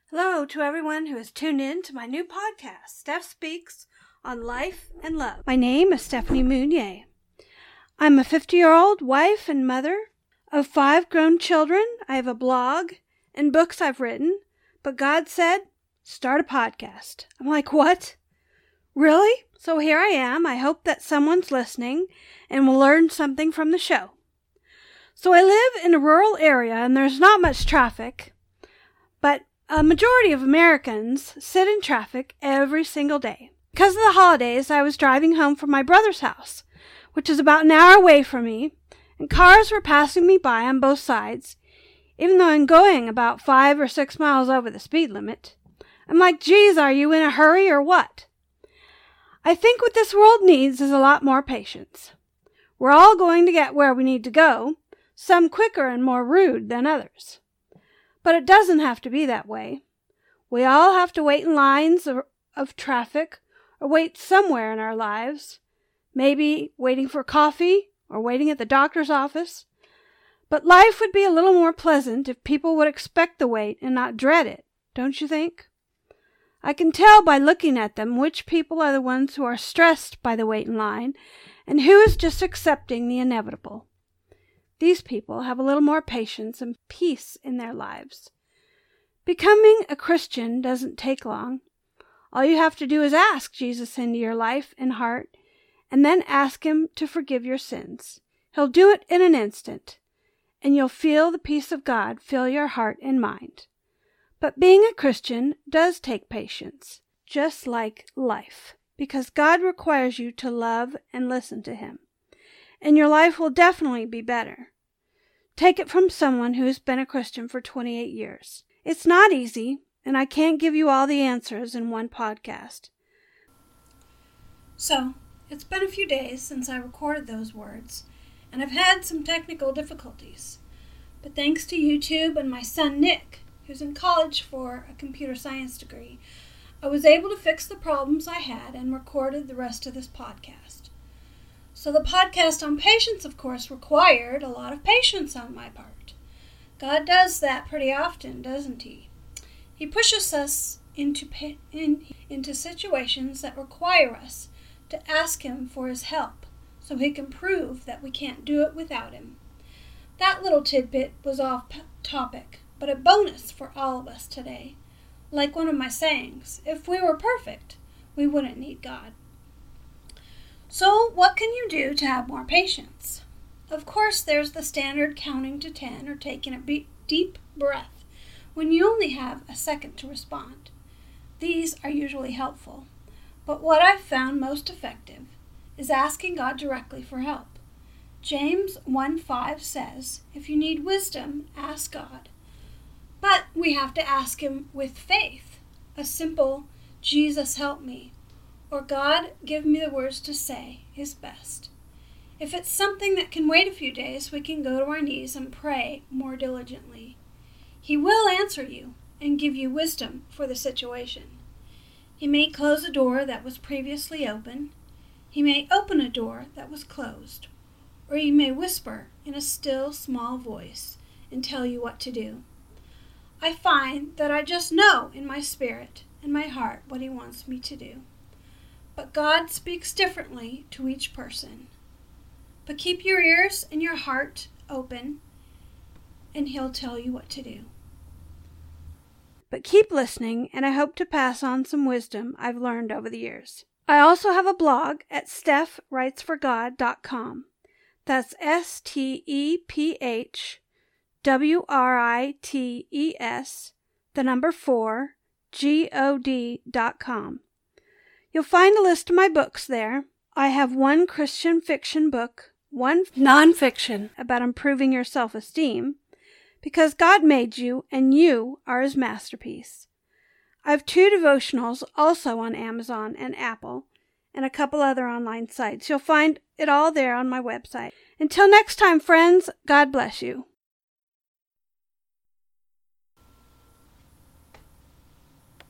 Hello to everyone who has tuned in to my new podcast, Steph Speaks on Life and Love. My name is Stephanie Mounier. I'm a 50-year-old wife and mother of 5 grown children. I have a blog and books I've written, but God said, start a podcast. I'm like, what? Really? So here I am. I hope that someone's listening and will learn something from the show. So I live in a rural area and there's not much traffic, but a majority of Americans sit in traffic every single day. Because of the holidays, I was driving home from my brother's house, which is about an hour away from me, and cars were passing me by on both sides, even though I'm going about 5 or 6 miles over the speed limit. I'm like, geez, are you in a hurry or what? I think what this world needs is a lot more patience. We're all going to get where we need to go, some quicker and more rude than others. But it doesn't have to be that way. We all have to wait in lines of traffic or wait somewhere in our lives, maybe waiting for coffee or waiting at the doctor's office. But life would be a little more pleasant if people would expect the wait and not dread it, don't you think? I can tell by looking at them which people are the ones who are stressed by the wait in line and who is just accepting the inevitable. These people have a little more patience and peace in their lives. Becoming a Christian doesn't take long. All you have to do is ask Jesus into your life and heart, and then ask Him to forgive your sins. He'll do it in an instant, and you'll feel the peace of God fill your heart and mind. But being a Christian does take patience, just like life, because God requires you to love and listen to Him. And your life will definitely be better. Take it from someone who has been a Christian for 28 years. It's not easy, and I can't give you all the answers in one podcast. So, it's been a few days since I recorded those words, and I've had some technical difficulties. But thanks to YouTube and my son Nick, who's in college for a computer science degree, I was able to fix the problems I had and recorded the rest of this podcast. So the podcast on patience, of course, required a lot of patience on my part. God does that pretty often, doesn't He? He pushes us into situations that require us to ask Him for His help, so He can prove that we can't do it without Him. That little tidbit was off topic, but a bonus for all of us today. Like one of my sayings, if we were perfect, we wouldn't need God. So, what can you do to have more patience? Of course, there's the standard counting to 10 or taking a deep breath when you only have a second to respond. These are usually helpful, but what I've found most effective is asking God directly for help. James 1:5 says, if you need wisdom, ask God. But we have to ask Him with faith. A simple, Jesus help me, or God, give me the words to say, is best. If it's something that can wait a few days, we can go to our knees and pray more diligently. He will answer you and give you wisdom for the situation. He may close a door that was previously open. He may open a door that was closed. Or He may whisper in a still, small voice and tell you what to do. I find that I just know in my spirit and my heart what He wants me to do. But God speaks differently to each person. But keep your ears and your heart open, and He'll tell you what to do. But keep listening, and I hope to pass on some wisdom I've learned over the years. I also have a blog at stephwritesforgod.com. That's STEPHWRITES4GOD.com. You'll find a list of my books there. I have 1 Christian fiction book, 1 nonfiction about improving your self-esteem, because God made you and you are His masterpiece. I have 2 devotionals also on Amazon and Apple, and a couple other online sites. You'll find it all there on my website. Until next time, friends, God bless you.